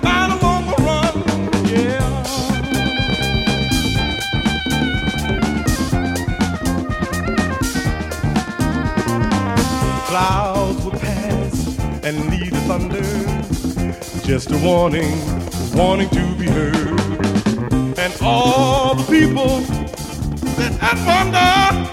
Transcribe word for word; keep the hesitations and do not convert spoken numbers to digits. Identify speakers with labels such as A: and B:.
A: find them on the run, yeah. Clouds will pass and lead the thunder, just a warning, warning to be heard. And all the people that I wonder